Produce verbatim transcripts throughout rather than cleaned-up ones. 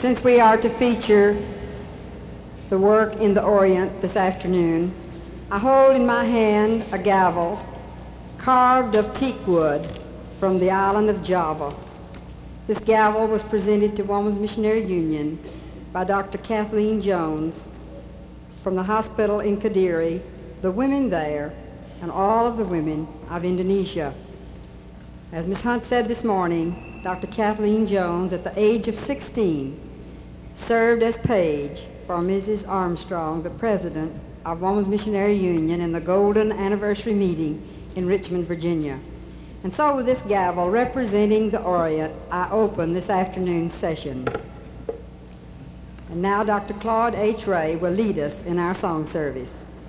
Since we are to feature the work in the Orient this afternoon, I hold in my hand a gavel carved of teak wood from the island of Java. This gavel was presented to Women's Missionary Union by Doctor Kathleen Jones from the hospital in Kediri, the women there, and all of the women of Indonesia. As Miz Hunt said this morning, Doctor Kathleen Jones, at the age of sixteen, served as page for Missus Armstrong, the president of Women's Missionary Union, in the Golden Anniversary meeting in Richmond, Virginia. And so with this gavel representing the Orient, I open this afternoon's session. And now Doctor Claude H. Ray will lead us in our song service.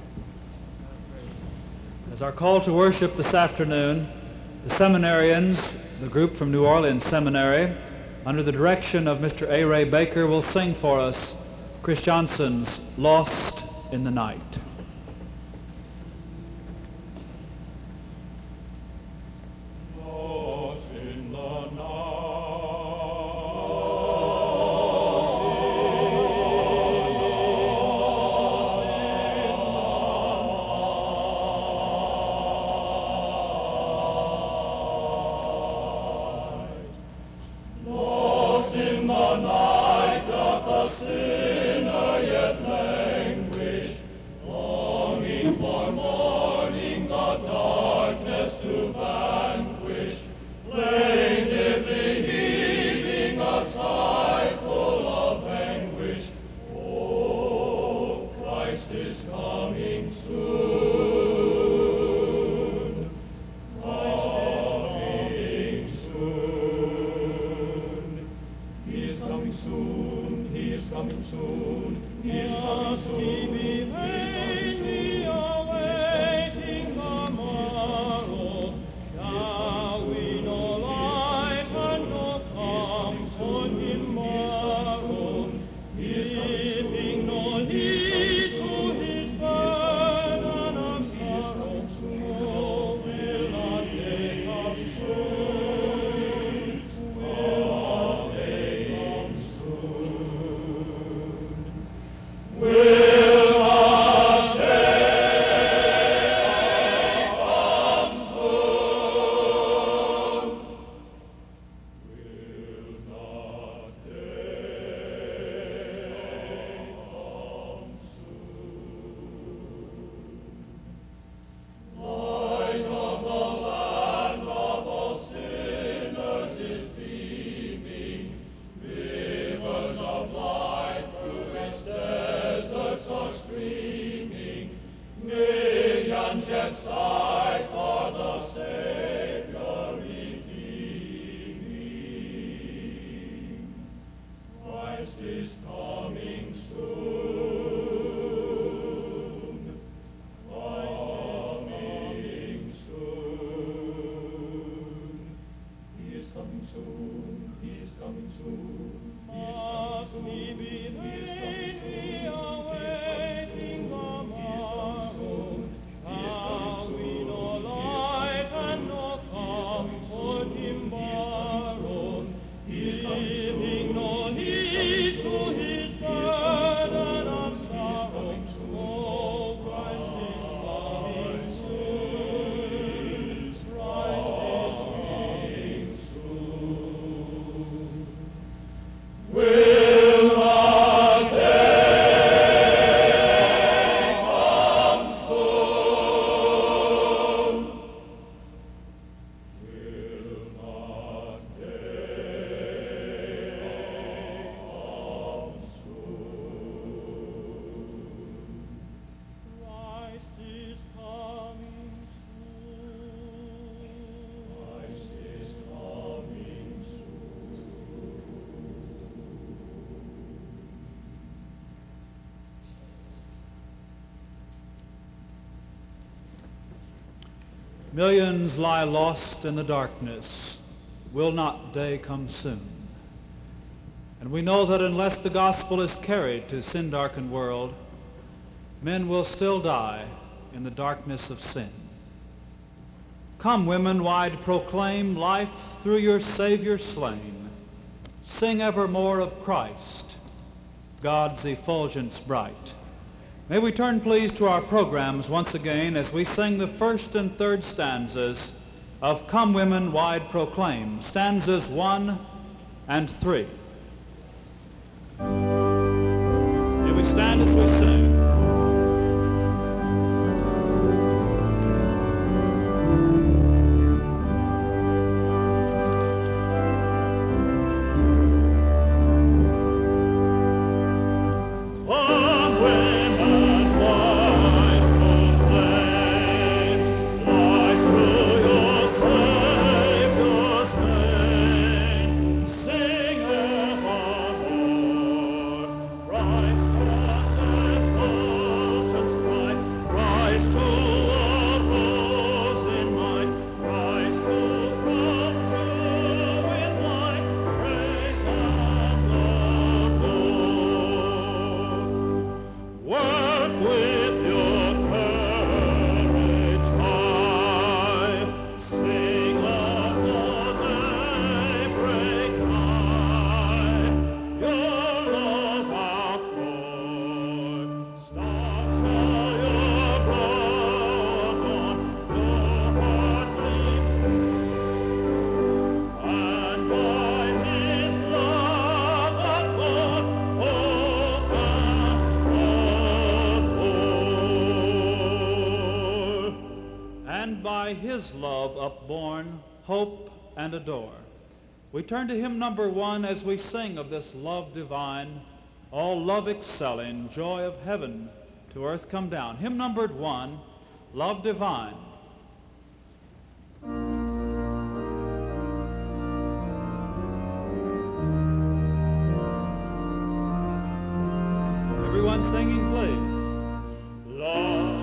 As our call to worship this afternoon, the seminarians, the group from New Orleans Seminary, under the direction of Mister A. Ray Baker, will sing for us Chris Johnson's Lost in the Night. Millions lie lost in the darkness. Will not day come soon? And we know that unless the gospel is carried to a sin-darkened world, men will still die in the darkness of sin. Come, women, wide proclaim life through your Savior slain. Sing evermore of Christ, God's effulgence bright. May we turn, please, to our programs once again as we sing the first and third stanzas of Come Women Wide Proclaim, stanzas one and three. May we stand as we sing. His love upborne, hope and adore. We turn to hymn number one as we sing of this love divine, all love excelling, joy of heaven to earth come down. Hymn numbered one, Love Divine. Everyone singing, please. Love.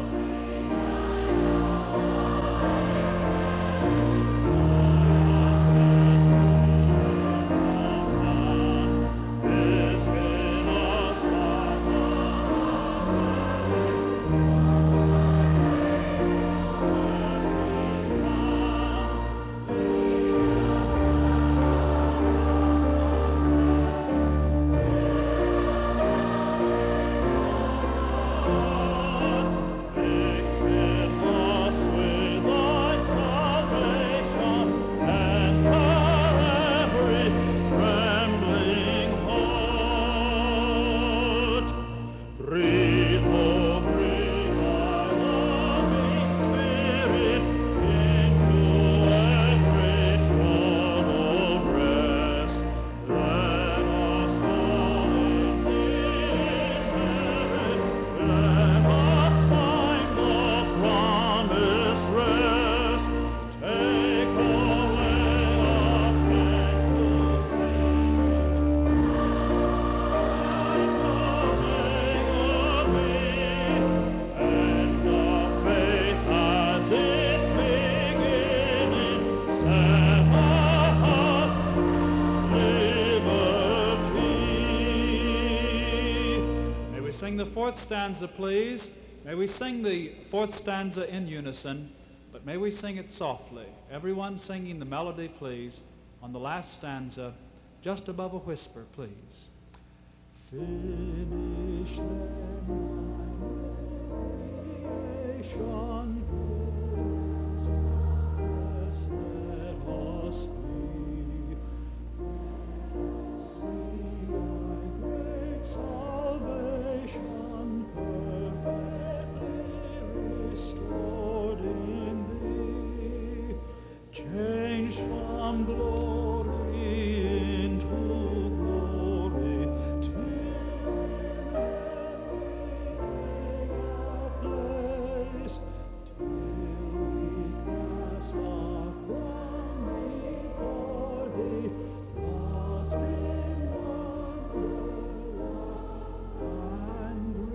Sing the fourth stanza, please. May we sing the fourth stanza in unison, but may we sing it softly. Everyone singing the melody, please, on the last stanza, just above a whisper, please. Finish salvation, let us be. See thy great salvation perfectly restored in thee, changed from glory into glory, till every place, till we cast our crown before thee, lost in wonder and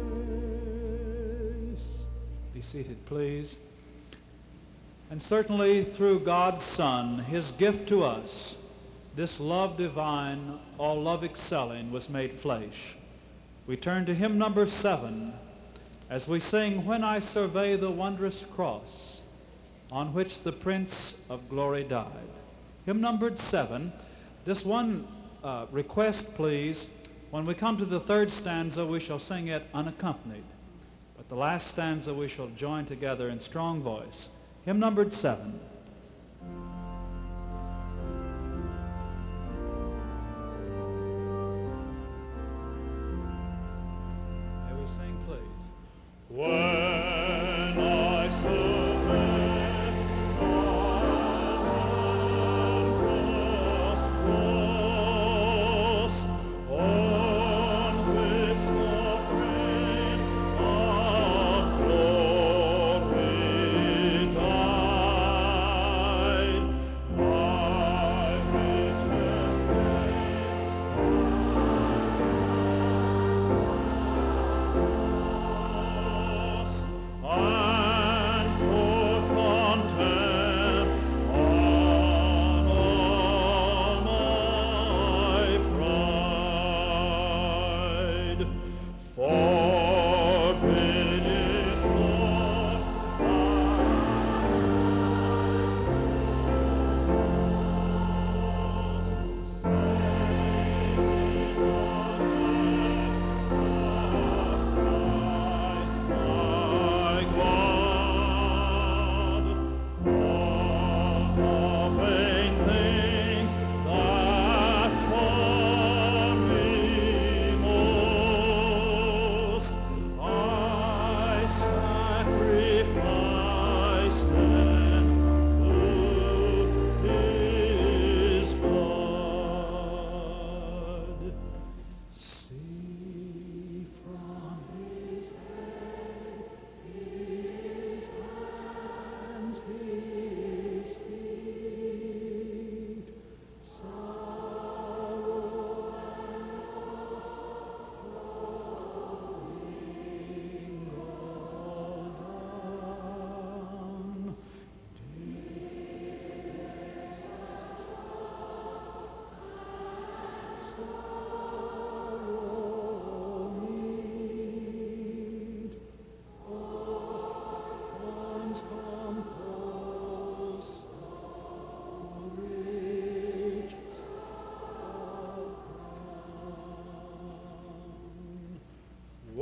grace. Be seated, please. And certainly through God's Son, his gift to us, this love divine, all love excelling, was made flesh. We turn to hymn number seven as we sing, When I Survey the Wondrous Cross on which the Prince of Glory died. Hymn numbered seven. This one uh, request, please, when we come to the third stanza, we shall sing it unaccompanied. But the last stanza we shall join together in strong voice. Hymn numbered seven. May we sing, please. When I submit on which the praise of glory died, my richest gain, and pour contempt on all my pride. Forbidden Lord, Christ my God, all vain things that charm me most, I sacrifice them to His blood. See from His head, His hands, His feet, sorrow and flowing all down. Deepest sorrow meet, orphans compose the riches of crown.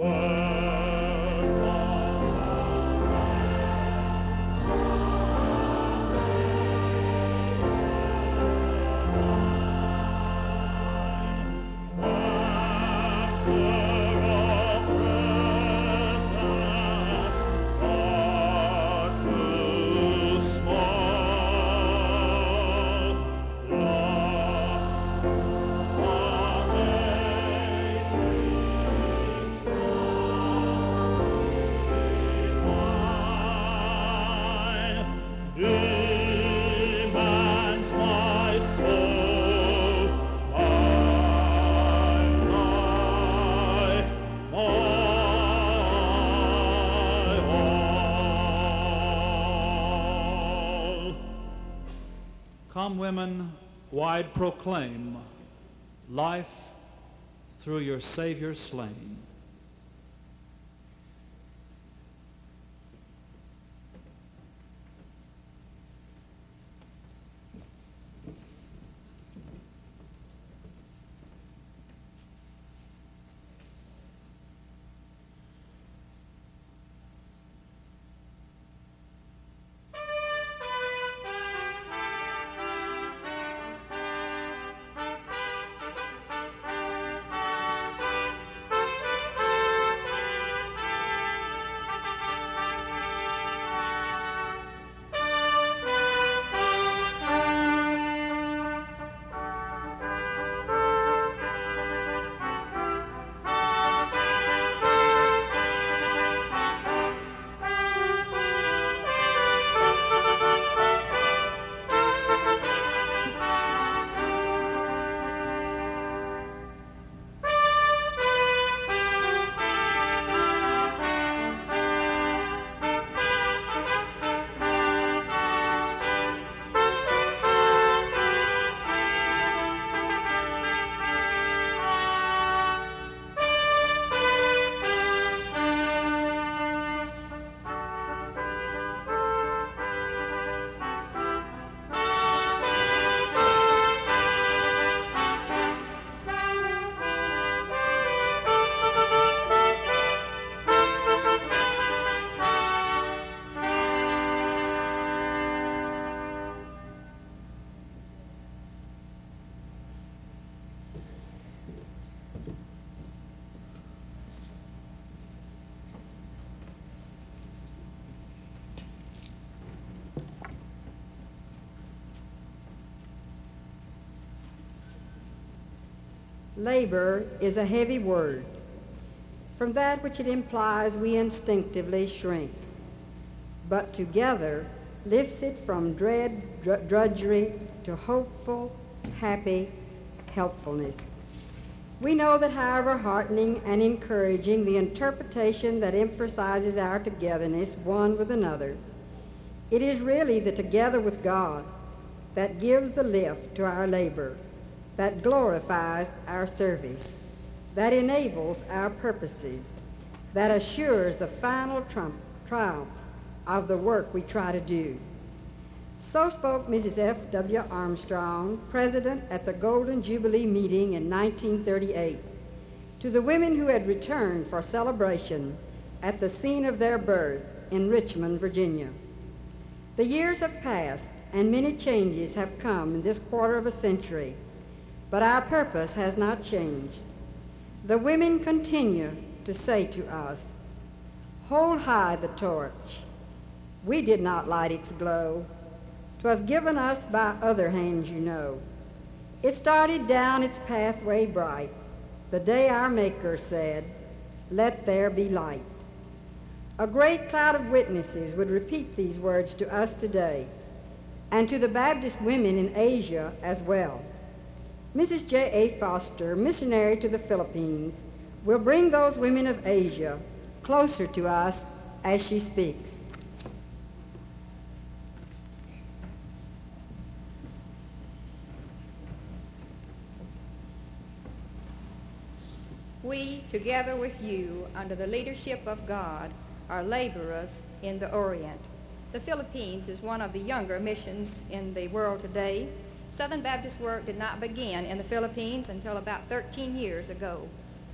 Demands my soul, my life, my all. Come, women, wide proclaim life through your Savior slain. Thank Labor is a heavy word. From that which it implies, we instinctively shrink. But together lifts it from dread dr- drudgery to hopeful, happy helpfulness. We know that however heartening and encouraging the interpretation that emphasizes our togetherness one with another, it is really the together with God that gives the lift to our labor, that glorifies our service, that enables our purposes, that assures the final trump, triumph of the work we try to do. So spoke Missus F W Armstrong, president at the Golden Jubilee meeting in nineteen thirty-eight, to the women who had returned for celebration at the scene of their birth in Richmond, Virginia. The years have passed and many changes have come in this quarter of a century, but our purpose has not changed. The women continue to say to us, "Hold high the torch. We did not light its glow. 'Twas given us by other hands, you know. It started down its pathway bright, the day our Maker said, 'Let there be light.'" A great cloud of witnesses would repeat these words to us today, and to the Baptist women in Asia as well. Missus J A Foster, missionary to the Philippines, will bring those women of Asia closer to us as she speaks. We, together with you, under the leadership of God, are laborers in the Orient. The Philippines is one of the younger missions in the world today. Southern Baptist work did not begin in the Philippines until about thirteen years ago.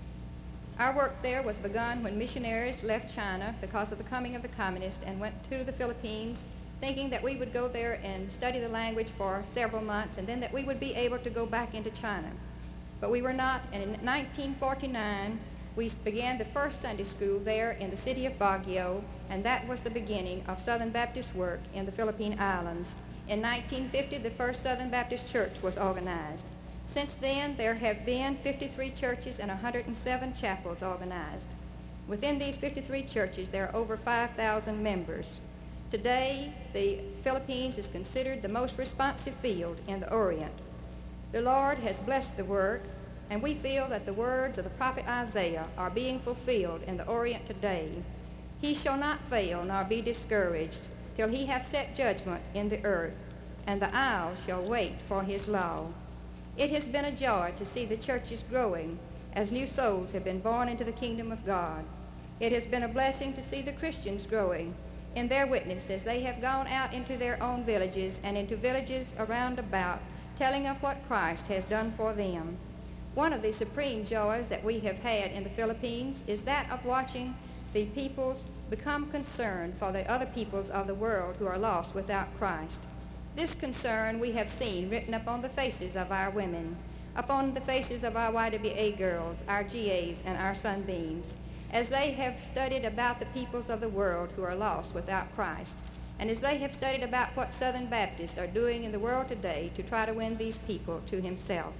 Our work there was begun when missionaries left China because of the coming of the communists and went to the Philippines, thinking that we would go there and study the language for several months and then that we would be able to go back into China. But we were not, and in nineteen forty-nine, we began the first Sunday school there in the city of Baguio, and that was the beginning of Southern Baptist work in the Philippine Islands. In nineteen fifty, the first Southern Baptist church was organized. Since then, there have been fifty-three churches and one hundred seven chapels organized. Within these fifty-three churches, there are over five thousand members. Today, the Philippines is considered the most responsive field in the Orient. The Lord has blessed the work, and we feel that the words of the prophet Isaiah are being fulfilled in the Orient today. He shall not fail nor be discouraged till he have set judgment in the earth, and the isles shall wait for his law. It has been a joy to see the churches growing as new souls have been born into the kingdom of God. It has been a blessing to see the Christians growing in their witness as they have gone out into their own villages and into villages around about, telling of what Christ has done for them. One of the supreme joys that we have had in the Philippines is that of watching the peoples become concerned for the other peoples of the world who are lost without Christ. This concern we have seen written upon the faces of our women, upon the faces of our Y W A girls, our G As, and our Sunbeams, as they have studied about the peoples of the world who are lost without Christ, and as they have studied about what Southern Baptists are doing in the world today to try to win these people to himself.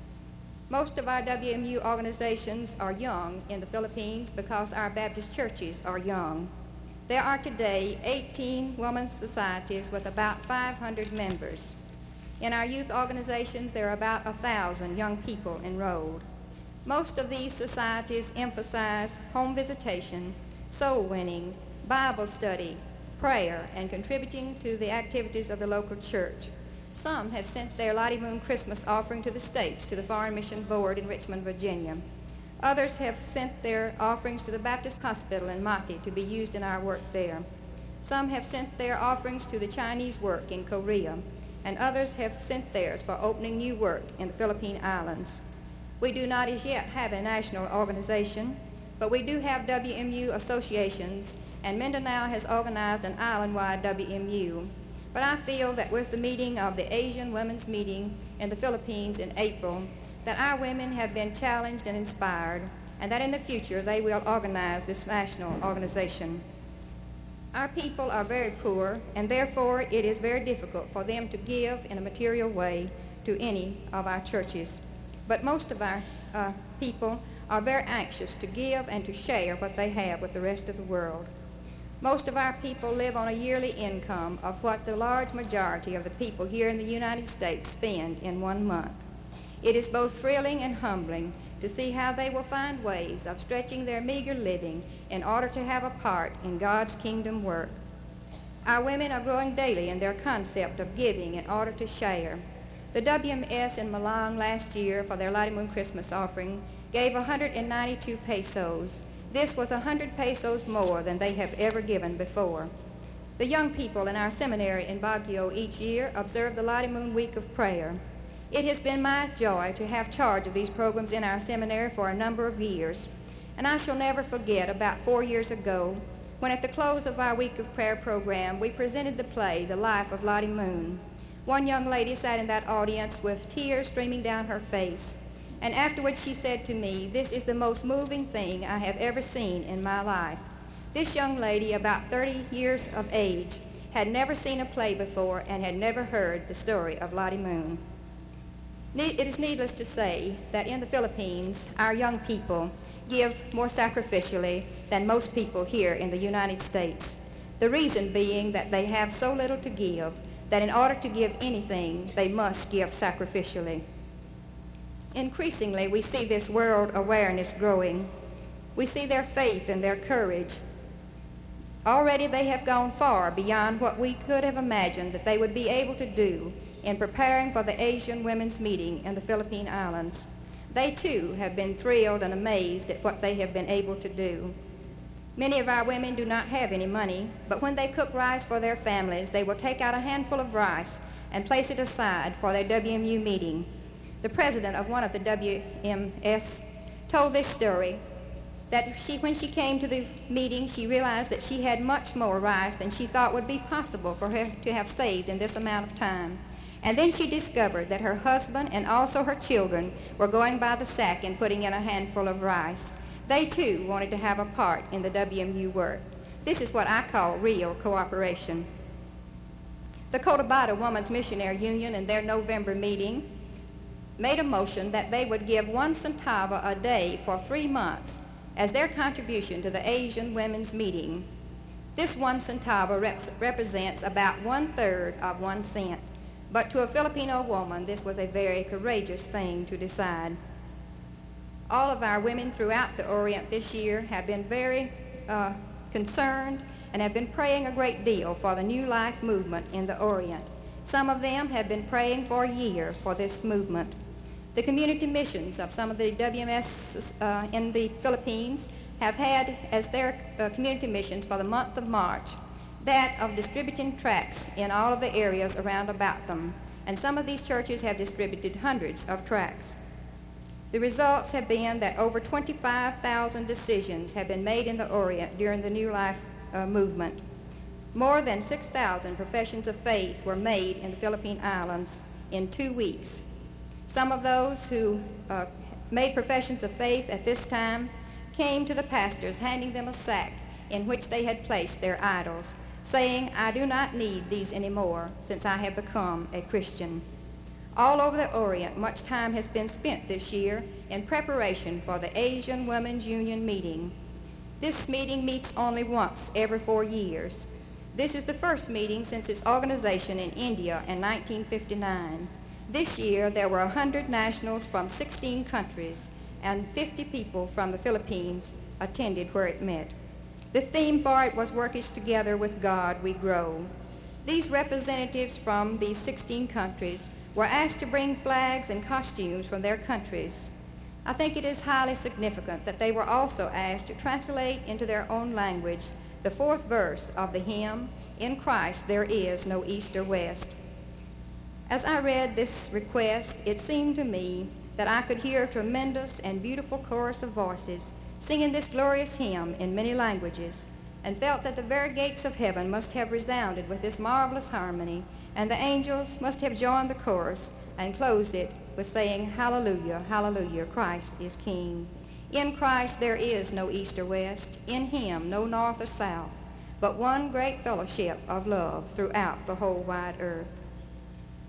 Most of our W M U organizations are young in the Philippines because our Baptist churches are young. There are today eighteen women's societies with about five hundred members. In our youth organizations, there are about one thousand young people enrolled. Most of these societies emphasize home visitation, soul winning, Bible study, prayer, and contributing to the activities of the local church. Some have sent their Lottie Moon Christmas offering to the States, to the Foreign Mission Board in Richmond, Virginia. Others have sent their offerings to the Baptist Hospital in Mati to be used in our work there. Some have sent their offerings to the Chinese work in Korea, and others have sent theirs for opening new work in the Philippine Islands. We do not as yet have a national organization, but we do have W M U associations, and Mindanao has organized an island-wide W M U. But I feel that with the meeting of the Asian Women's Meeting in the Philippines in April, that our women have been challenged and inspired, and that in the future they will organize this national organization. Our people are very poor, and therefore it is very difficult for them to give in a material way to any of our churches. but most of our uh, people are very anxious to give and to share what they have with the rest of the world. Most of our people live on a yearly income of what the large majority of the people here in the United States spend in one month. It is both thrilling and humbling to see how they will find ways of stretching their meager living in order to have a part in God's kingdom work. Our women are growing daily in their concept of giving in order to share. The W M S in Malong last year for their Lottie Moon Christmas offering gave one hundred ninety-two pesos. This was one hundred pesos more than they have ever given before. The young people in our seminary in Baguio each year observe the Lottie Moon Week of Prayer. It has been my joy to have charge of these programs in our seminary for a number of years, and I shall never forget about four years ago when at the close of our Week of Prayer program we presented the play, The Life of Lottie Moon. One young lady sat in that audience with tears streaming down her face, and afterwards she said to me, "This is the most moving thing I have ever seen in my life." This young lady, about thirty years of age, had never seen a play before and had never heard the story of Lottie Moon. It is needless to say that in the Philippines, our young people give more sacrificially than most people here in the United States. The reason being that they have so little to give that in order to give anything, they must give sacrificially. Increasingly, we see this world awareness growing. We see their faith and their courage. Already they have gone far beyond what we could have imagined that they would be able to do in preparing for the Asian Women's Meeting in the Philippine Islands. They, too, have been thrilled and amazed at what they have been able to do. Many of our women do not have any money, but when they cook rice for their families, they will take out a handful of rice and place it aside for their W M U meeting. The president of one of the W M S told this story, that she, when she came to the meeting, she realized that she had much more rice than she thought would be possible for her to have saved in this amount of time. And then she discovered that her husband and also her children were going by the sack and putting in a handful of rice. They, too, wanted to have a part in the W M U work. This is what I call real cooperation. The Cotabato Women's Missionary Union in their November meeting made a motion that they would give one centavo a day for three months as their contribution to the Asian Women's Meeting. This one centavo rep- represents about one-third of one cent, but to a Filipino woman, this was a very courageous thing to decide. All of our women throughout the Orient this year have been very uh, concerned and have been praying a great deal for the New Life movement in the Orient. Some of them have been praying for a year for this movement. The community missions of some of the W M S uh, in the Philippines have had as their uh, community missions for the month of March that of distributing tracts in all of the areas around about them, and some of these churches have distributed hundreds of tracts. The results have been that over twenty-five thousand decisions have been made in the Orient during the New Life uh, movement. More than six thousand professions of faith were made in the Philippine Islands in two weeks. Some of those who uh, made professions of faith at this time came to the pastors handing them a sack in which they had placed their idols, saying, "I do not need these anymore since I have become a Christian." All over the Orient, much time has been spent this year in preparation for the Asian Women's Union meeting. This meeting meets only once every four years. This is the first meeting since its organization in India in nineteen fifty-nine. This year, there were one hundred nationals from sixteen countries, and fifty people from the Philippines attended where it met. The theme for it was "Work is Together with God We Grow." These representatives from these sixteen countries were asked to bring flags and costumes from their countries. I think it is highly significant that they were also asked to translate into their own language the fourth verse of the hymn, "In Christ There Is No East or West." As I read this request, it seemed to me that I could hear a tremendous and beautiful chorus of voices singing this glorious hymn in many languages, and felt that the very gates of heaven must have resounded with this marvelous harmony, and the angels must have joined the chorus and closed it with saying, "Hallelujah, hallelujah, Christ is King. In Christ there is no east or west, in him no north or south, but one great fellowship of love throughout the whole wide earth."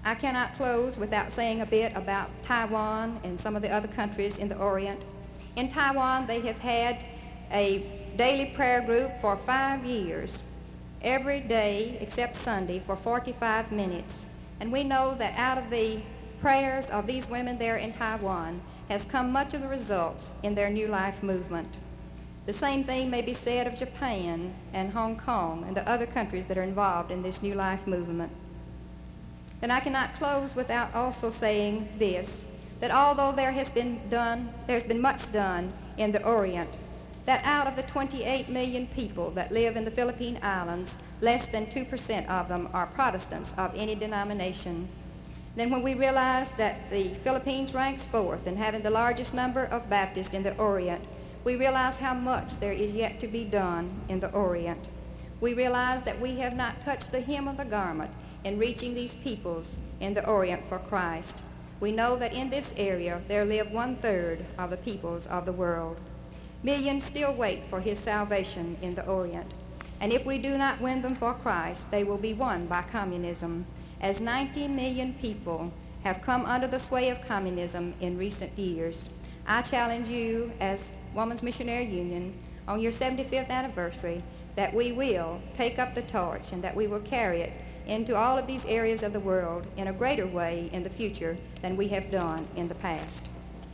I cannot close without saying a bit about Taiwan and some of the other countries in the Orient. In Taiwan, they have had a daily prayer group for five years, every day except Sunday for forty-five minutes. And we know that out of the prayers of these women there in Taiwan has come much of the results in their New Life movement. The same thing may be said of Japan and Hong Kong and the other countries that are involved in this New Life movement. Then I cannot close without also saying this, that although there has been done, there's been much done in the Orient, that out of the twenty-eight million people that live in the Philippine Islands, less than two percent of them are Protestants of any denomination. Then when we realize that the Philippines ranks fourth in having the largest number of Baptists in the Orient, we realize how much there is yet to be done in the Orient. We realize that we have not touched the hem of the garment in reaching these peoples in the Orient for Christ. We know that in this area there live one-third of the peoples of the world. Millions still wait for his salvation in the Orient. And if we do not win them for Christ, they will be won by communism, as ninety million people have come under the sway of communism in recent years. I challenge you as Women's Missionary Union on your seventy-fifth anniversary that we will take up the torch and that we will carry it into all of these areas of the world in a greater way in the future than we have done in the past.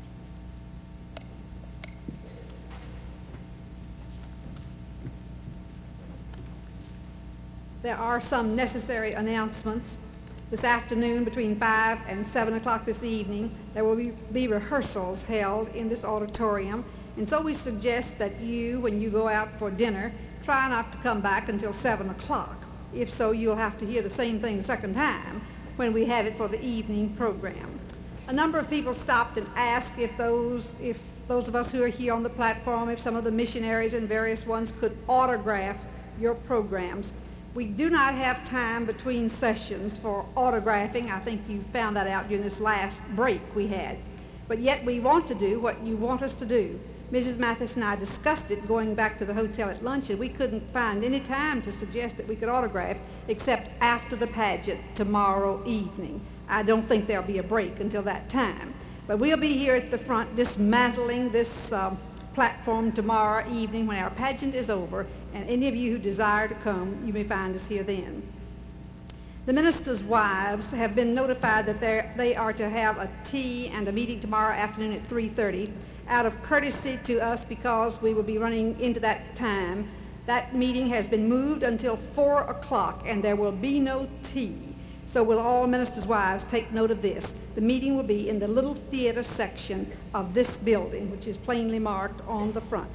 There are some necessary announcements. This afternoon between five and seven o'clock this evening, there will be, be rehearsals held in this auditorium. And so we suggest that you, when you go out for dinner, try not to come back until seven o'clock. If so, you'll have to hear the same thing a second time when we have it for the evening program. A number of people stopped and asked if those, if those of us who are here on the platform, if some of the missionaries and various ones could autograph your programs. We do not have time between sessions for autographing. I think you found that out during this last break we had. But yet we want to do what you want us to do. Missus Mathis and I discussed it going back to the hotel at lunch, and we couldn't find any time to suggest that we could autograph except after the pageant tomorrow evening. I don't think there'll be a break until that time. But we'll be here at the front dismantling this uh, platform tomorrow evening when our pageant is over, and any of you who desire to come, you may find us here then. The ministers' wives have been notified that they are to have a tea and a meeting tomorrow afternoon at three thirty. Out of courtesy to us, because we will be running into that time, that meeting has been moved until four o'clock, and there will be no tea. So will all ministers' wives take note of this. The meeting will be in the little theater section of this building, which is plainly marked on the front.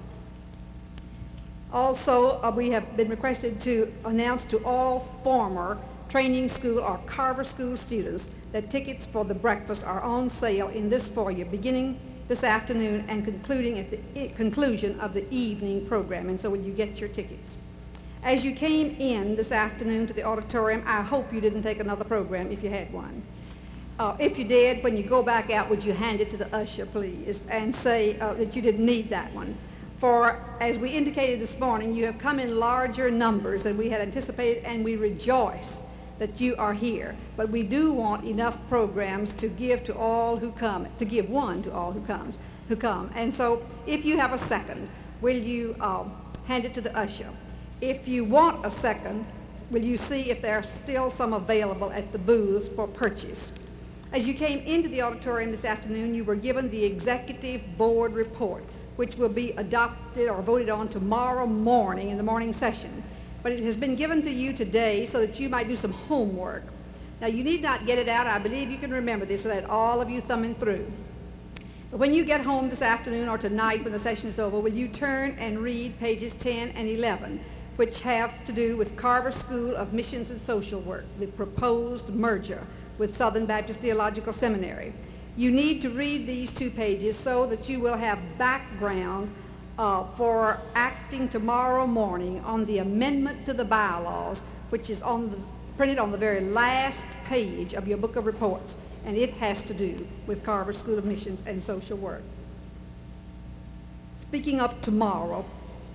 Also, uh, we have been requested to announce to all former training school or Carver School students that tickets for the breakfast are on sale in this foyer beginning this afternoon and concluding at the I- conclusion of the evening program. And so when you get your tickets. As you came in this afternoon to the auditorium, I hope you didn't take another program if you had one. Uh, if you did, when you go back out, would you hand it to the usher, please, and say uh, that you didn't need that one. For, as we indicated this morning, you have come in larger numbers than we had anticipated, and we rejoice that you are here. But we do want enough programs to give to all who come, to give one to all who comes, who come. And so, if you have a second, will you uh, hand it to the usher? If you want a second, will you see if there are still some available at the booths for purchase? As you came into the auditorium this afternoon, you were given the executive board report, which will be adopted or voted on tomorrow morning in the morning session. But it has been given to you today so that you might do some homework. Now, you need not get it out. I believe you can remember this without all of you thumbing through. But when you get home this afternoon or tonight when the session is over, will you turn and read pages ten and eleven, which have to do with Carver School of Missions and Social Work, the proposed merger with Southern Baptist Theological Seminary. You need to read these two pages so that you will have background uh, for acting tomorrow morning on the amendment to the bylaws, which is on the, printed on the very last page of your book of reports, and it has to do with Carver School of Missions and Social Work. Speaking of tomorrow,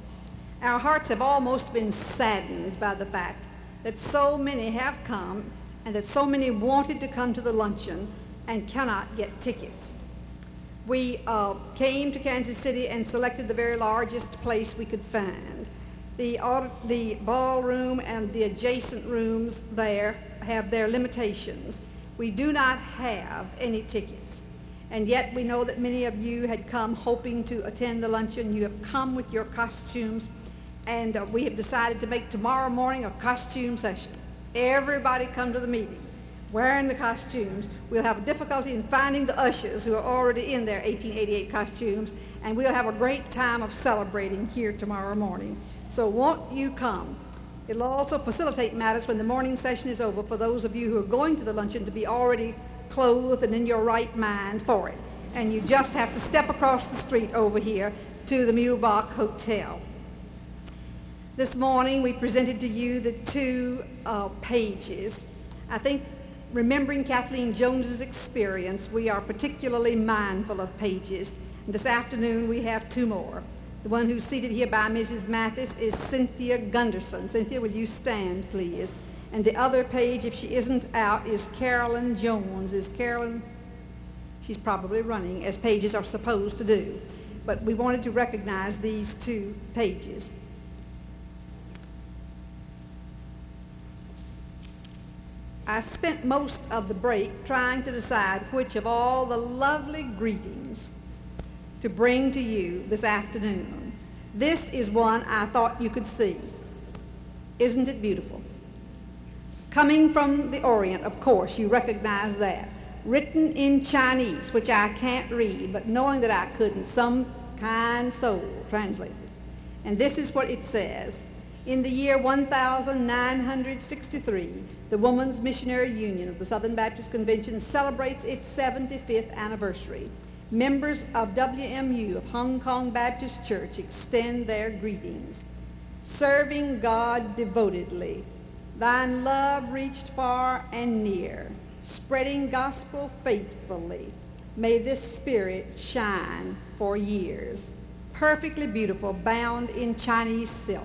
our hearts have almost been saddened by the fact that so many have come and that so many wanted to come to the luncheon and cannot get tickets. We uh, came to Kansas City and selected the very largest place we could find. The, audit, the ballroom and the adjacent rooms there have their limitations. We do not have any tickets, and yet we know that many of you had come hoping to attend the luncheon. You have come with your costumes, and uh, we have decided to make tomorrow morning a costume session. Everybody come to the meeting wearing the costumes. We'll have difficulty in finding the ushers who are already in their eighteen eighty-eight costumes, and we'll have a great time of celebrating here tomorrow morning. So won't you come? It'll also facilitate matters when the morning session is over for those of you who are going to the luncheon to be already clothed and in your right mind for it. And you just have to step across the street over here to the Mulebach Hotel. This morning we presented to you the two uh, pages. I think, remembering Kathleen Jones's experience, we are particularly mindful of pages. And this afternoon we have two more. The one who's seated here by Missus Mathis is Cynthia Gunderson. Cynthia, will you stand, please? And the other page, if she isn't out, is Carolyn Jones. Is Carolyn? She's probably running, as pages are supposed to do. But we wanted to recognize these two pages. I spent most of the break trying to decide which of all the lovely greetings to bring to you this afternoon. This is one I thought you could see. Isn't it beautiful? Coming from the Orient, of course, you recognize that. Written in Chinese, which I can't read, but knowing that I couldn't, some kind soul translated. And this is what it says. In the year one thousand nine hundred sixty-three, the Woman's Missionary Union of the Southern Baptist Convention celebrates its seventy-fifth anniversary. Members of W M U of Hong Kong Baptist Church extend their greetings. Serving God devotedly, thine love reached far and near, spreading gospel faithfully. May this spirit shine for years. Perfectly beautiful, bound in Chinese silk.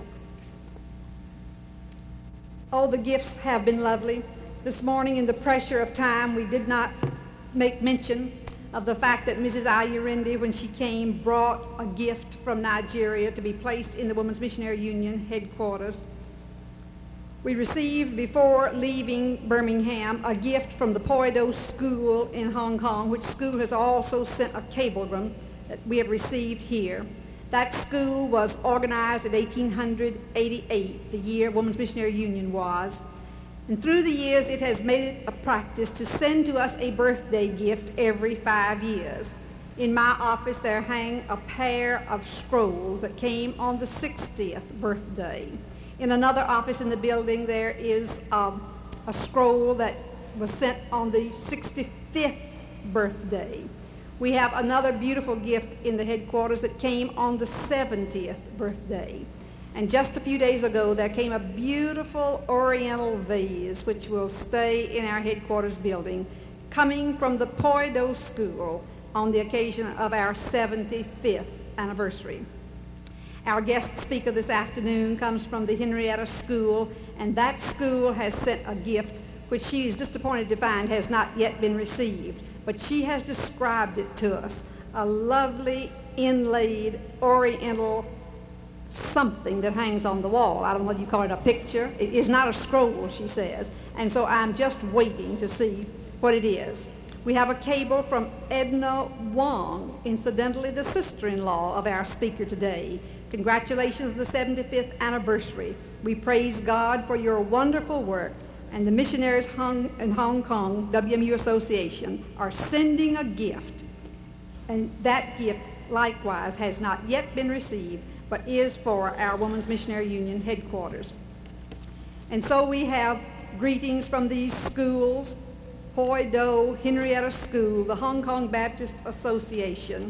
Oh, the gifts have been lovely. This morning, in the pressure of time, we did not make mention of the fact that Missus Ayurindi, when she came, brought a gift from Nigeria to be placed in the Women's Missionary Union headquarters. We received, before leaving Birmingham, a gift from the Poido School in Hong Kong, which school has also sent a cablegram that we have received here. That school was organized in eighteen eighty-eight, the year Women's Missionary Union was. And through the years, it has made it a practice to send to us a birthday gift every five years. In my office, there hang a pair of scrolls that came on the sixtieth birthday. In another office in the building, there is um, a scroll that was sent on the sixty-fifth birthday. We have another beautiful gift in the headquarters that came on the seventieth birthday. And just a few days ago, there came a beautiful oriental vase, which will stay in our headquarters building, coming from the Poido School on the occasion of our seventy-fifth anniversary. Our guest speaker this afternoon comes from the Henrietta School, and that school has sent a gift which she is disappointed to find has not yet been received. But she has described it to us, a lovely inlaid oriental something that hangs on the wall. I don't know whether you call it a picture. It is not a scroll, she says. And so I'm just waiting to see what it is. We have a cable from Edna Wong, incidentally the sister-in-law of our speaker today. Congratulations on the seventy-fifth anniversary. We praise God for your wonderful work, and the missionaries hung in Hong Kong, W M U Association, are sending a gift. And that gift, likewise, has not yet been received, but is for our Women's Missionary Union headquarters. And so we have greetings from these schools: Poido, Henrietta School, the Hong Kong Baptist Association.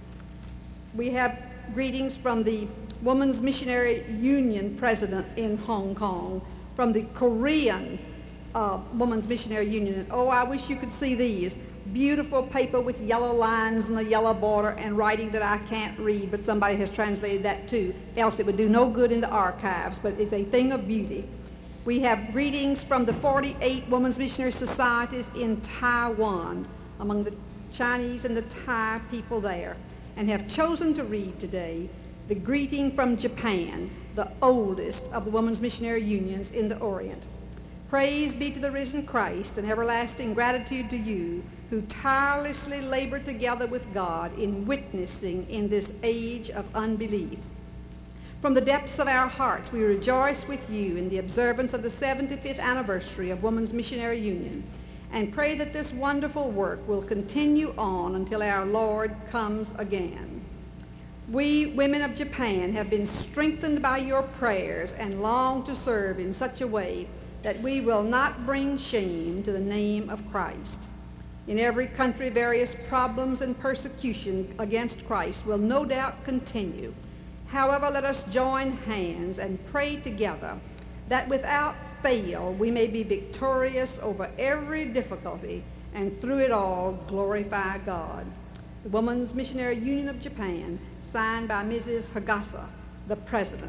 We have greetings from the Women's Missionary Union president in Hong Kong, from the Korean uh, Women's Missionary Union. And oh, I wish you could see these. Beautiful paper with yellow lines and a yellow border and writing that I can't read, but somebody has translated that too, else it would do no good in the archives, but it's a thing of beauty. We have greetings from the forty-eight Women's Missionary Societies in Taiwan, among the Chinese and the Thai people there, and have chosen to read today the greeting from Japan, the oldest of the Women's Missionary Unions in the Orient. Praise be to the risen Christ, and everlasting gratitude to you who tirelessly labor together with God in witnessing in this age of unbelief. From the depths of our hearts, we rejoice with you in the observance of the seventy-fifth anniversary of Women's Missionary Union, and pray that this wonderful work will continue on until our Lord comes again. We, women of Japan, have been strengthened by your prayers and long to serve in such a way that we will not bring shame to the name of Christ. In every country, various problems and persecution against Christ will no doubt continue. However, let us join hands and pray together that without fail we may be victorious over every difficulty and through it all glorify God. The Women's Missionary Union of Japan, signed by Missus Hagasa, the President.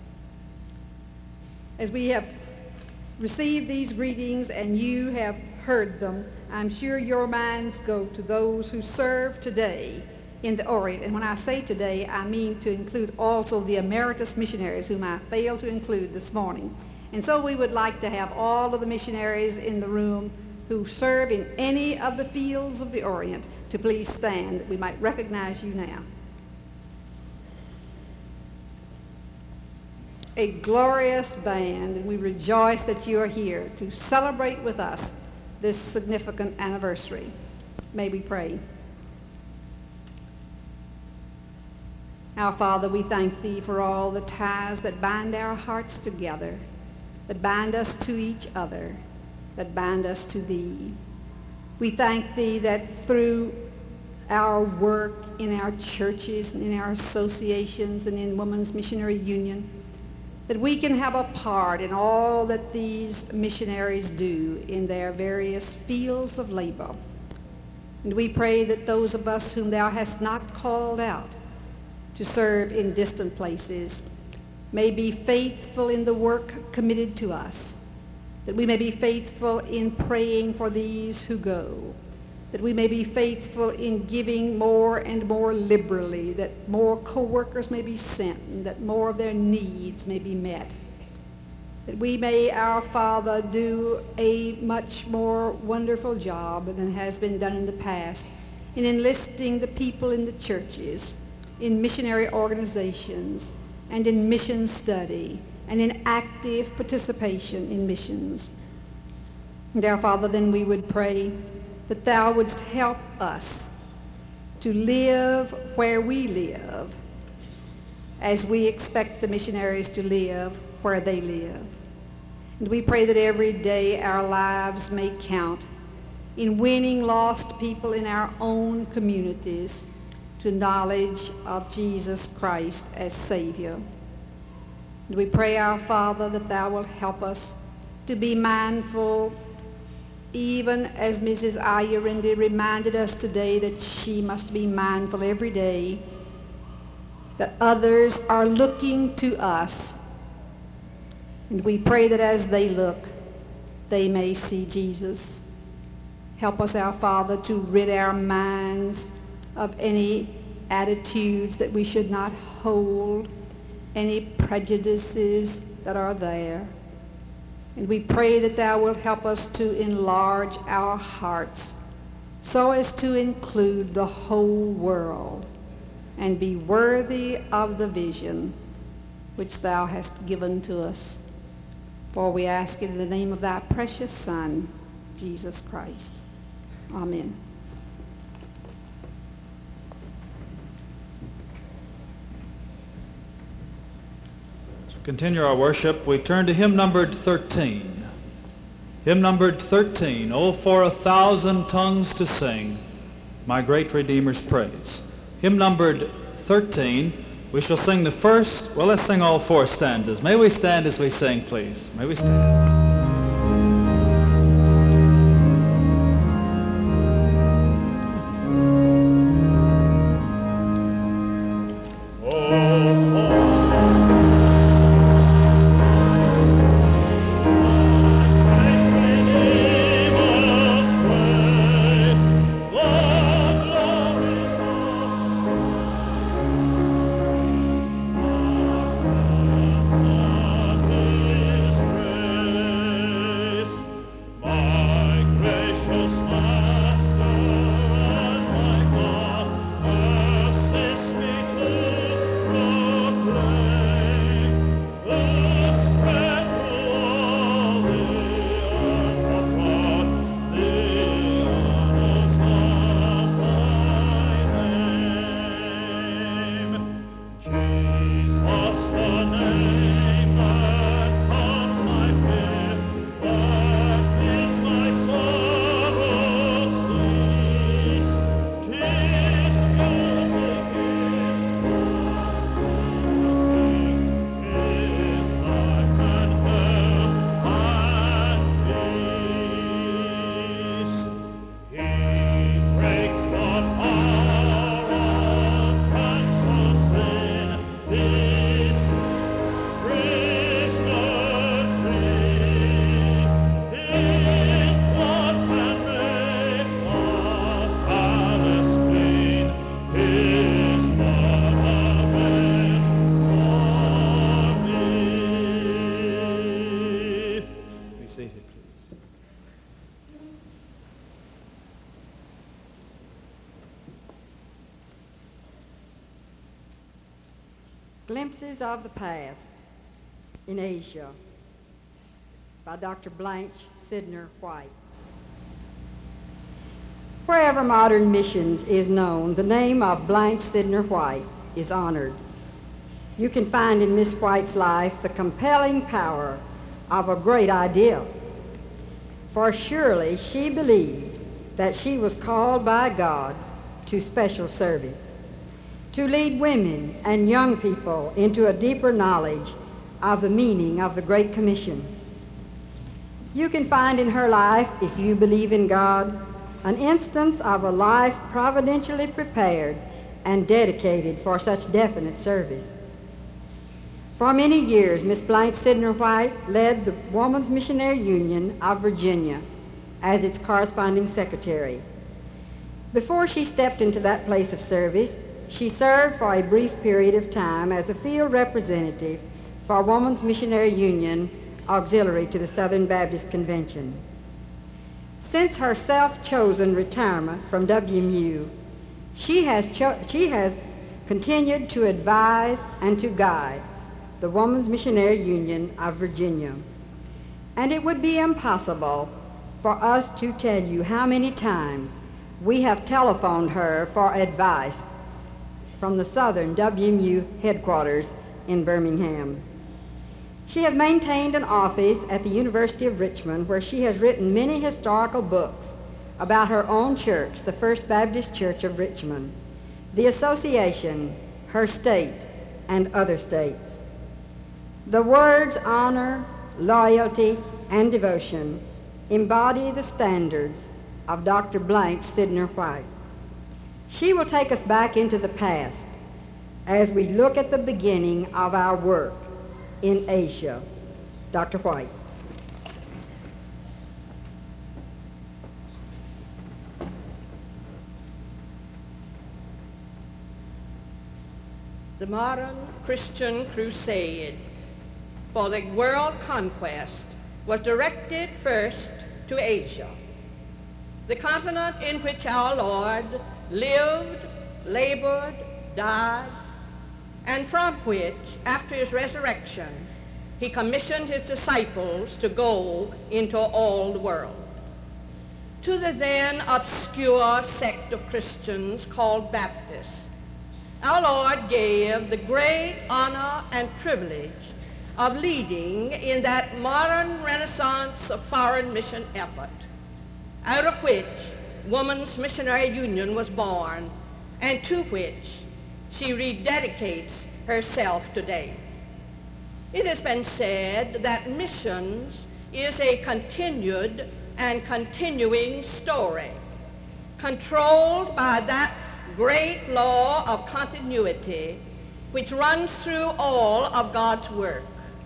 As we have received these greetings and you have heard them, I'm sure your minds go to those who serve today in the Orient. And when I say today, I mean to include also the emeritus missionaries whom I failed to include this morning. And so we would like to have all of the missionaries in the room who serve in any of the fields of the Orient to please stand that we might recognize you now. A glorious band, and we rejoice that you are here to celebrate with us this significant anniversary. May we pray. Our Father, we thank thee for all the ties that bind our hearts together, that bind us to each other, that bind us to thee. We thank thee that through our work in our churches and in our associations and in Women's Missionary Union, that we can have a part in all that these missionaries do in their various fields of labor. And we pray that those of us whom thou hast not called out to serve in distant places may be faithful in the work committed to us, that we may be faithful in praying for these who go, that we may be faithful in giving more and more liberally, that more co-workers may be sent, and that more of their needs may be met, that we may, our Father, do a much more wonderful job than has been done in the past in enlisting the people in the churches, in missionary organizations, and in mission study, and in active participation in missions. And our Father, then we would pray that thou wouldst help us to live where we live as we expect the missionaries to live where they live. And we pray that every day our lives may count in winning lost people in our own communities to knowledge of Jesus Christ as Savior. And we pray, our Father, that thou wilt help us to be mindful, even as Missus Ayurindi reminded us today that she must be mindful every day that others are looking to us. And we pray that as they look, they may see Jesus. Help us, our Father, to rid our minds of any attitudes that we should not hold, any prejudices that are there. And we pray that thou wilt help us to enlarge our hearts so as to include the whole world and be worthy of the vision which thou hast given to us. For we ask it in the name of thy precious Son, Jesus Christ. Amen. To continue our worship, we turn to hymn numbered thirteen. Hymn numbered thirteen, Oh, for a thousand tongues to sing my great Redeemer's praise. Hymn numbered thirteen. We shall sing the first, well, let's sing all four stanzas. May we stand as we sing, please? May we stand? Oh, Glimpses of the Past in Asia by Doctor Blanche Sidner White. Wherever modern missions is known, the name of Blanche Sidner White is honored. You can find in Miss White's life the compelling power of a great ideal. For surely she believed that she was called by God to special service, to lead women and young people into a deeper knowledge of the meaning of the Great Commission. You can find in her life, if you believe in God, an instance of a life providentially prepared and dedicated for such definite service. For many years, Miss Blanche Sidner White led the Woman's Missionary Union of Virginia as its corresponding secretary. Before she stepped into that place of service, she served for a brief period of time as a field representative for Woman's Missionary Union auxiliary to the Southern Baptist Convention. Since her self-chosen retirement from W M U, she has, cho- she has continued to advise and to guide the Woman's Missionary Union of Virginia. And it would be impossible for us to tell you how many times we have telephoned her for advice from the Southern W M U headquarters in Birmingham. She has maintained an office at the University of Richmond, where she has written many historical books about her own church, the First Baptist Church of Richmond, the association, her state, and other states. The words honor, loyalty, and devotion embody the standards of Doctor Blanche Sidner White. She will take us back into the past as we look at the beginning of our work in Asia. Doctor White. The modern Christian crusade for the world conquest was directed first to Asia, the continent in which our Lord lived, labored, died, and from which, after his resurrection, he commissioned his disciples to go into all the world. To the then obscure sect of Christians called Baptists, our Lord gave the great honor and privilege of leading in that modern renaissance of foreign mission effort, out of which Woman's Missionary Union was born, and to which she rededicates herself today. It has been said that missions is a continued and continuing story, controlled by that great law of continuity which runs through all of God's work.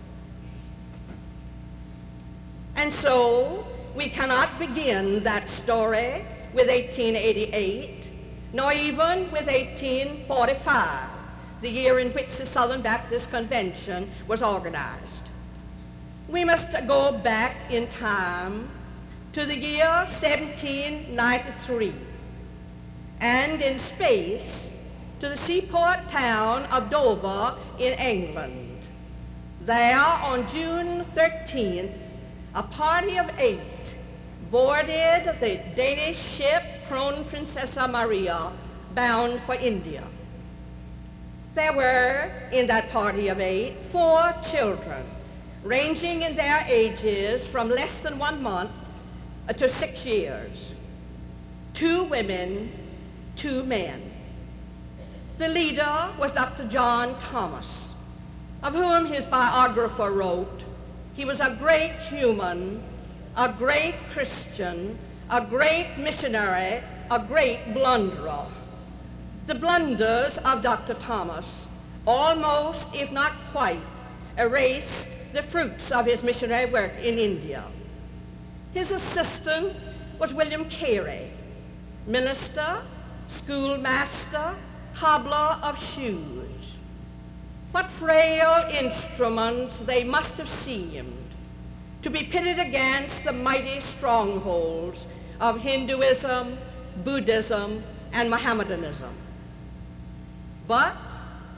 And so we cannot begin that story with eighteen eighty-eight, nor even with eighteen forty-five, the year in which the Southern Baptist Convention was organized. We must go back in time to the year seventeen ninety-three, and in space to the seaport town of Dover in England. There, on June thirteenth, a party of eight boarded the Danish ship Kronprinsessa Maria, bound for India. There were, in that party of eight, four children, ranging in their ages from less than one month to six years. Two women, two men. The leader was Doctor John Thomas, of whom his biographer wrote, "He was a great human, a great Christian, a great missionary, a great blunderer." The blunders of Doctor Thomas almost, if not quite, erased the fruits of his missionary work in India. His assistant was William Carey, minister, schoolmaster, cobbler of shoes. What frail instruments they must have seemed, to be pitted against the mighty strongholds of Hinduism, Buddhism, and Mohammedanism. But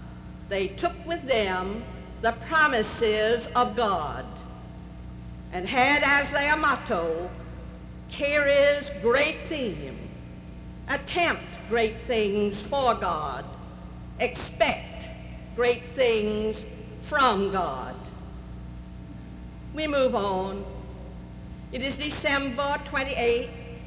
they took with them the promises of God and had as their motto, Carey's great theme, attempt great things for God, expect great things from God. We move on. It is December twenty-eighth,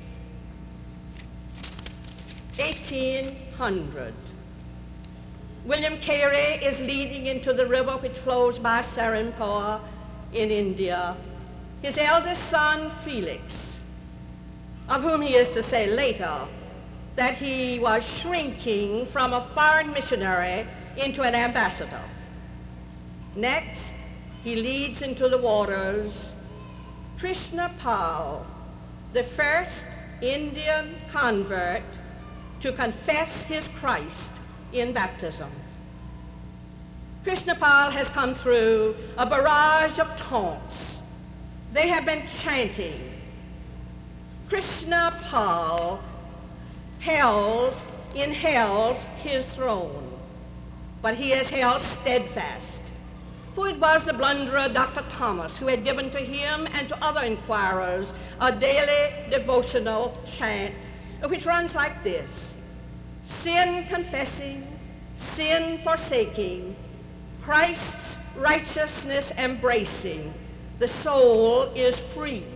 eighteen hundred. William Carey is leading into the river which flows by Serampore in India. His eldest son, Felix, of whom he is to say later that he was shrinking from a foreign missionary into an ambassador. Next, he leads into the waters Krishna Pal, the first Indian convert to confess his Christ in baptism. Krishna Pal has come through a barrage of taunts. They have been chanting, Krishna Pal held, inhales his throne, but he has held steadfast. For it was the blunderer Doctor Thomas who had given to him and to other inquirers a daily devotional chant which runs like this: sin confessing, sin forsaking, Christ's righteousness embracing, the soul is free.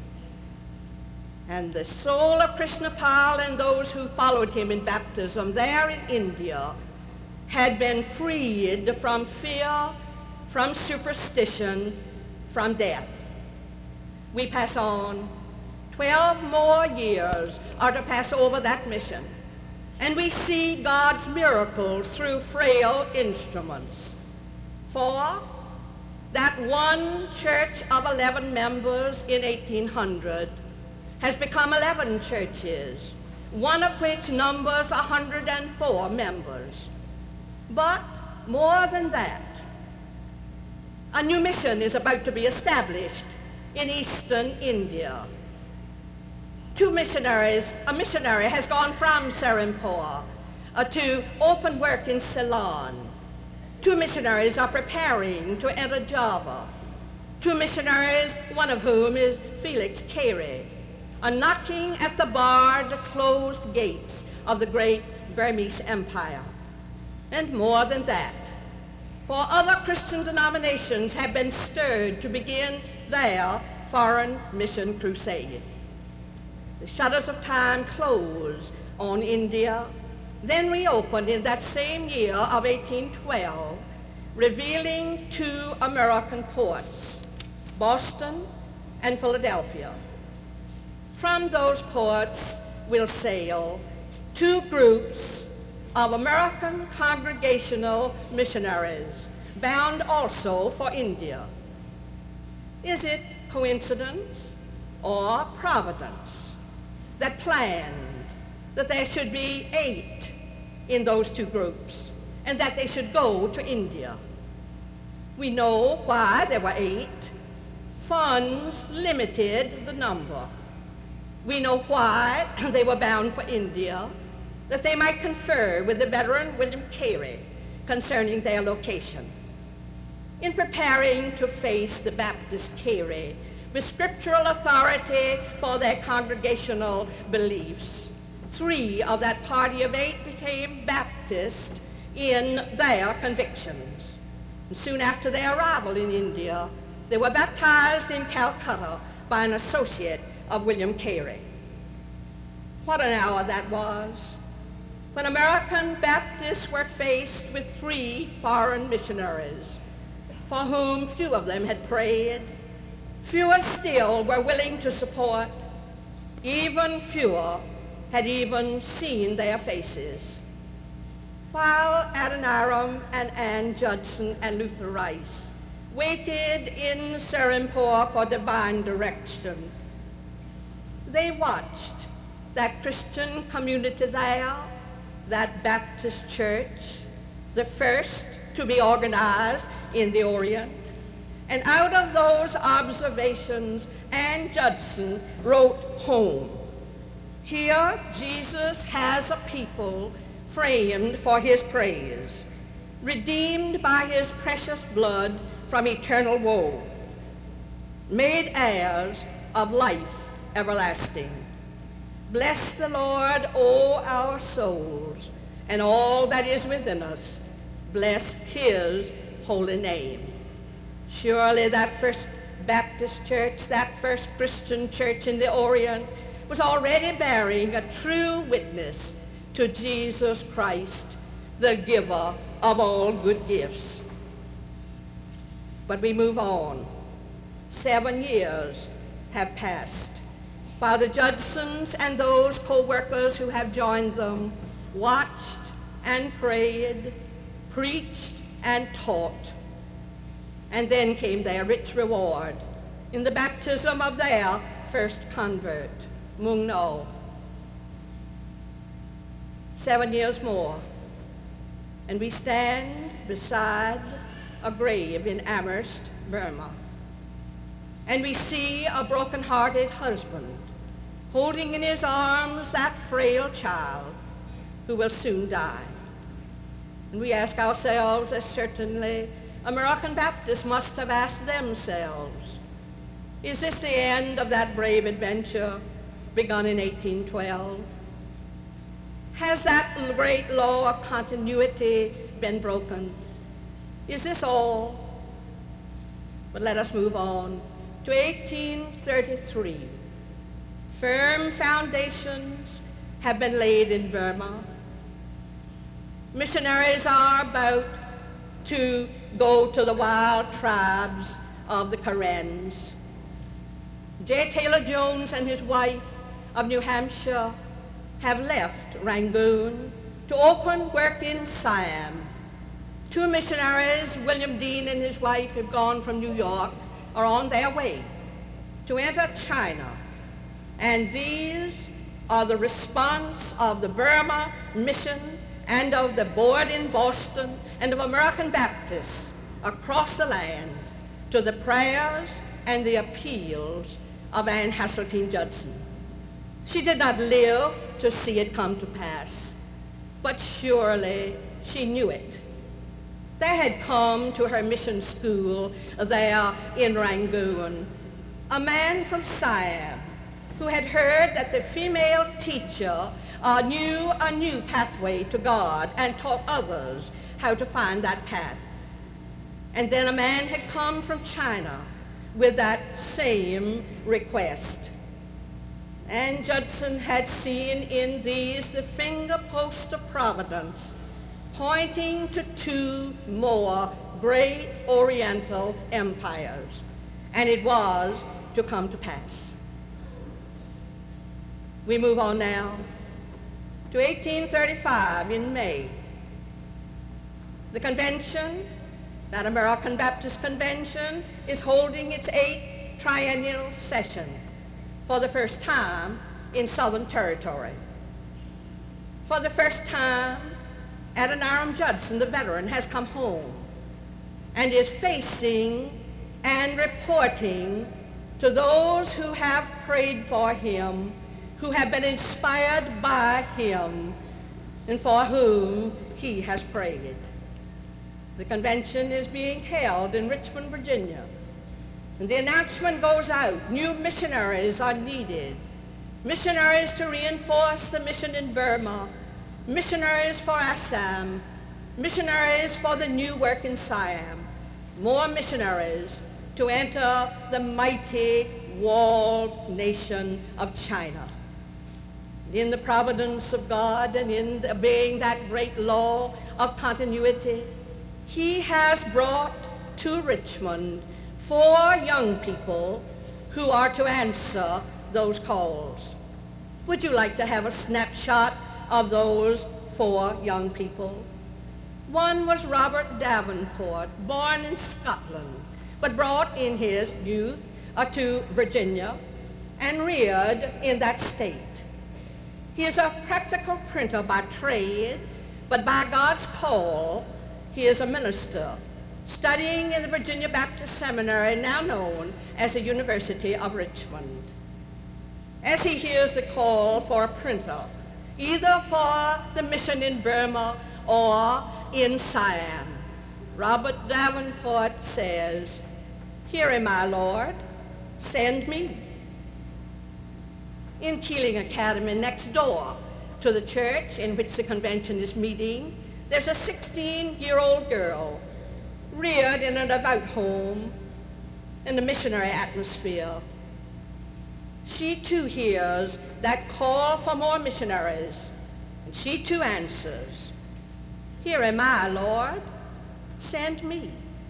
And the soul of Krishna Pal and those who followed him in baptism there in India had been freed from fear, from superstition, from death. We pass on. Twelve more years are to pass over that mission, and we see God's miracles through frail instruments. For that one church of eleven members in eighteen hundred has become eleven churches, one of which numbers one hundred four members. But more than that, a new mission is about to be established in eastern India. Two missionaries, a missionary has gone from Serampore uh, to open work in Ceylon. Two missionaries are preparing to enter Java. Two missionaries, one of whom is Felix Carey, are knocking at the barred, closed gates of the great Burmese Empire. And more than that, for other Christian denominations have been stirred to begin their foreign mission crusade. The shutters of time closed on India, then reopened in that same year of eighteen twelve, revealing two American ports, Boston and Philadelphia. From those ports will sail two groups of American Congregational missionaries, bound also for India. Is it coincidence or providence that planned that there should be eight in those two groups and that they should go to India? We know why there were eight. Funds limited the number. We know why they were bound for India, that they might confer with the veteran William Carey concerning their location. In preparing to face the Baptist Carey with scriptural authority for their congregational beliefs, three of that party of eight became Baptist in their convictions. And soon after their arrival in India, they were baptized in Calcutta by an associate of William Carey. What an hour that was, when American Baptists were faced with three foreign missionaries, for whom few of them had prayed, fewer still were willing to support, even fewer had even seen their faces. While Adoniram and Ann Judson and Luther Rice waited in Serampore for divine direction, they watched that Christian community there, that Baptist church, the first to be organized in the Orient. And out of those observations, Ann Judson wrote home, "Here Jesus has a people framed for his praise. redeemed by his precious blood from eternal woe, made heirs of life everlasting. Bless the Lord, O our souls, and all that is within us. Bless his holy name. Surely that first Baptist church, that first Christian church in the Orient, was already bearing a true witness to Jesus Christ, the giver of all good gifts. But we move on. Seven years have passed, while the Judsons and those co-workers who have joined them watched and prayed, preached and taught. And then came their rich reward in the baptism of their first convert, Mung No. Seven years more, and we stand beside a grave in Amherst, Burma. And we see a broken-hearted husband holding in his arms that frail child who will soon die. And we ask ourselves, as certainly American Baptists must have asked themselves, is this the end of that brave adventure begun in eighteen twelve? Has that great law of continuity been broken? Is this all? But let us move on to eighteen thirty-three. Firm foundations have been laid in Burma. Missionaries are about to go to the wild tribes of the Karens. J. Taylor Jones and his wife of New Hampshire have left Rangoon to open work in Siam. Two missionaries, William Dean and his wife, have gone from New York, are on their way to enter China. And these are the response of the Burma Mission and of the board in Boston and of American Baptists across the land to the prayers and the appeals of Anne Hasseltine Judson. She did not live to see it come to pass, but surely she knew it. There had come to her mission school there in Rangoon a man from Siam who had heard that the female teacher uh, knew a new pathway to God and taught others how to find that path. And then a man had come from China with that same request. And Judson had seen in these the finger post of providence, pointing to two more great Oriental empires, and it was to come to pass. We move on now to eighteen thirty-five in May. The convention, that American Baptist Convention, is holding its eighth triennial session for the first time in Southern Territory. For the first time, Adoniram Judson, the veteran, has come home and is facing and reporting to those who have prayed for him, who have been inspired by him, and for whom he has prayed. The convention is being held in Richmond, Virginia, and the announcement goes out. New missionaries are needed. Missionaries to reinforce the mission in Burma, missionaries for Assam, missionaries for the new work in Siam, more missionaries to enter the mighty walled nation of China. In the providence of God and in obeying that great law of continuity, he has brought to Richmond four young people who are to answer those calls. Would you like to have a snapshot of those four young people? One was Robert Davenport, born in Scotland, but brought in his youth uh, to Virginia and reared in that state. He is a practical printer by trade, but by God's call, he is a minister, studying in the Virginia Baptist Seminary, now known as the University of Richmond. As he hears the call for a printer, either for the mission in Burma or in Siam, Robert Davenport says, "Here am I, Lord, send me." In Keeling Academy, next door to the church in which the convention is meeting, there's a sixteen-year-old girl reared in an devout home in the missionary atmosphere. She too hears that call for more missionaries, and she too answers, "Here am I, Lord, send me."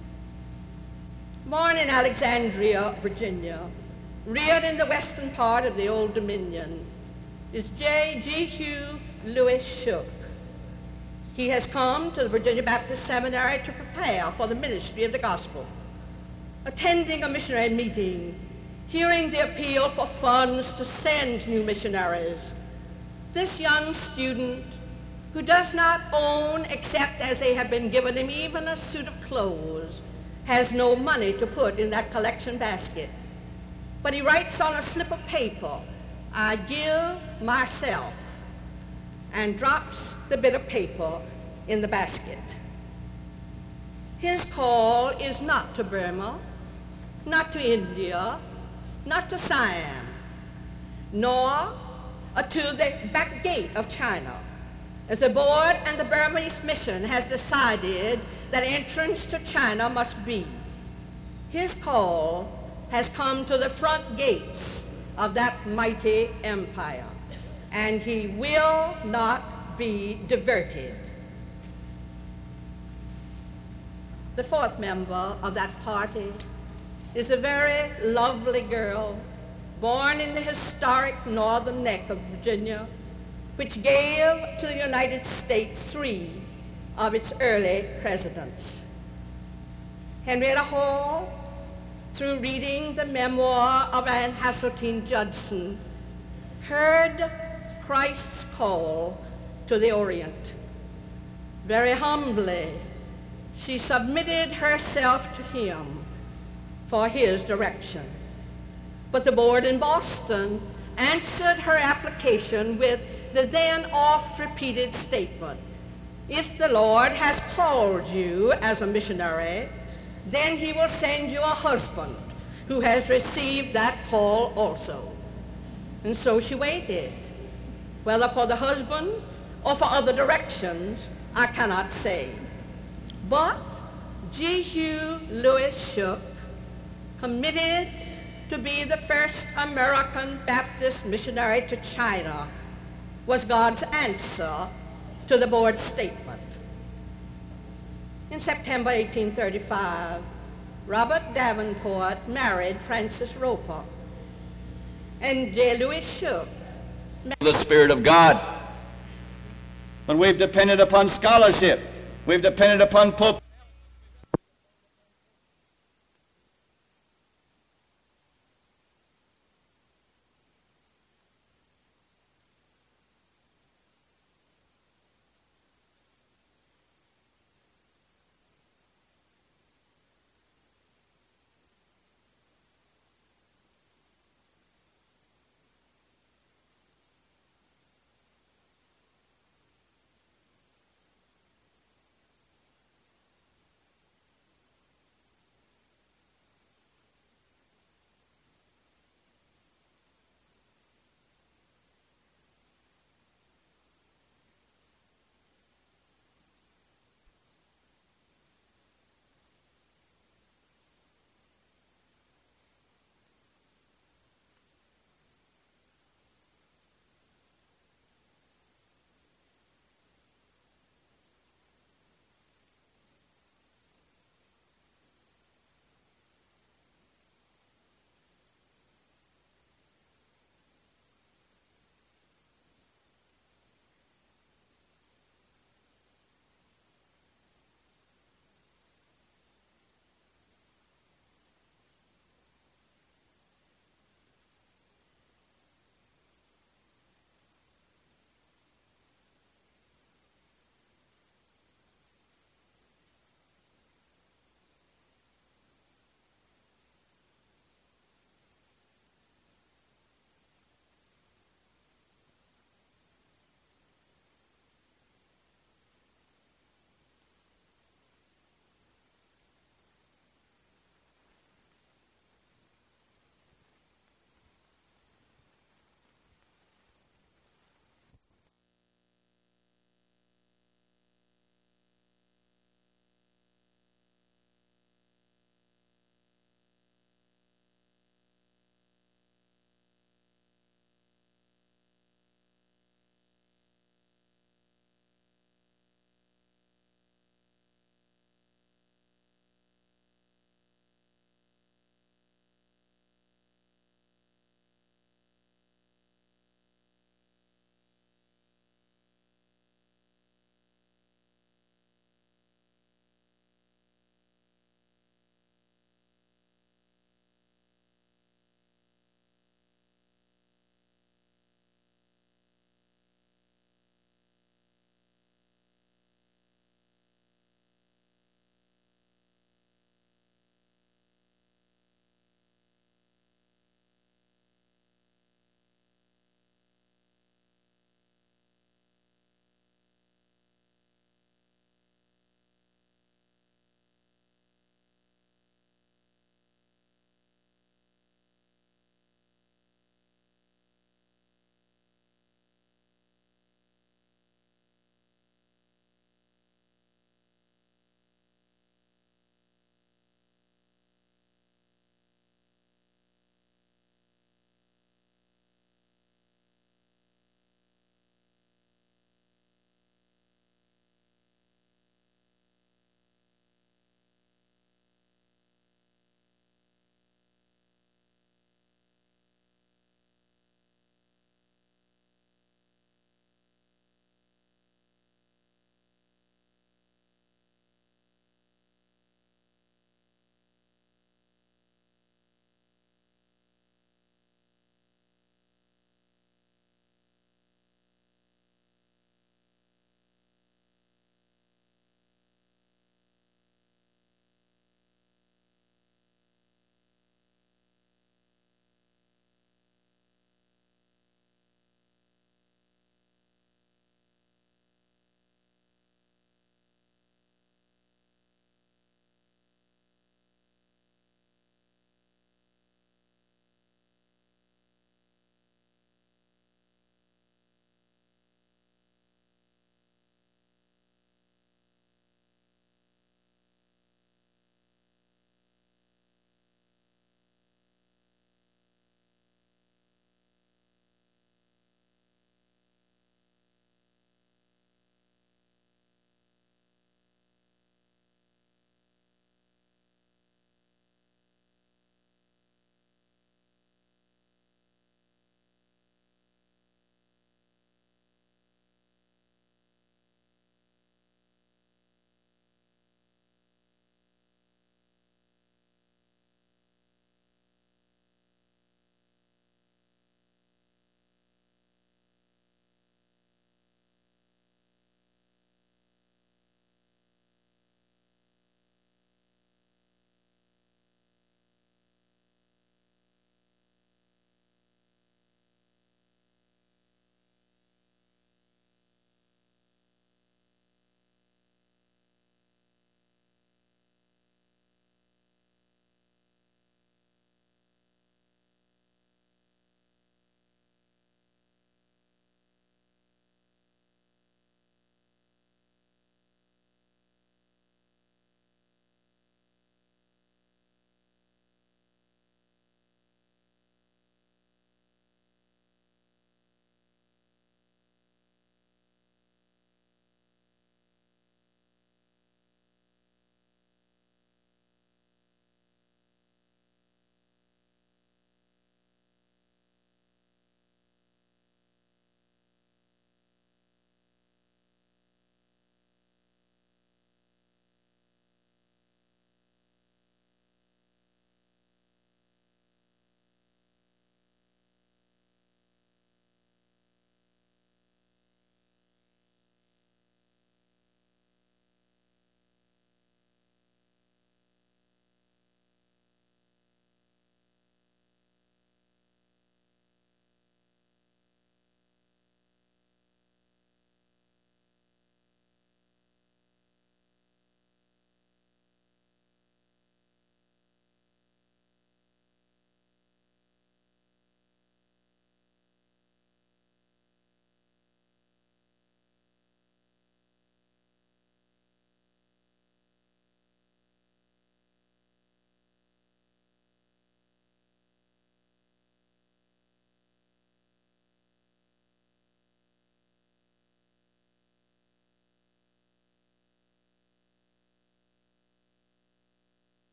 Born in Alexandria, Virginia, reared in the western part of the Old Dominion, is J. G. Hugh Lewis Shook. He has come to the Virginia Baptist Seminary to prepare for the ministry of the gospel. Attending a missionary meeting, hearing the appeal for funds to send new missionaries, this young student, who does not own except as they have been given him even a suit of clothes, has no money to put in that collection basket. But he writes on a slip of paper, "I give myself," and drops the bit of paper in the basket. His call is not to Burma, not to India, not to Siam, nor uh, to the back gate of China, as the board and the Burmese mission has decided that entrance to China must be. His call has come to the front gates of that mighty empire, and he will not be diverted. The fourth member of that party is a very lovely girl born in the historic northern neck of Virginia, which gave to the United States three of its early presidents. Henrietta Hall, through reading the memoir of Anne Hasseltine Judson, heard Christ's call to the Orient. Very humbly, she submitted herself to him for his direction. But the board in Boston answered her application with the then oft-repeated statement, "If the Lord has called you as a missionary, then he will send you a husband who has received that call also." And so she waited. Whether for the husband or for other directions, I cannot say. But G. Hugh Lewis Shook, committed to be the first American Baptist missionary to China, was God's answer to the board's statement. In September eighteen thirty-five, Robert Davenport married Frances Roper, and J. Lewis Shook the Spirit of God. But we've depended upon scholarship. We've depended upon Pope.